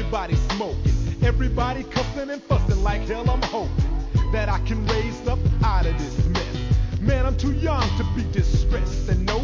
everybody smoking, everybody cussing and fussing like hell. I'm hoping that I can raise up out of this mess. Man, I'm too young to be distressed, and no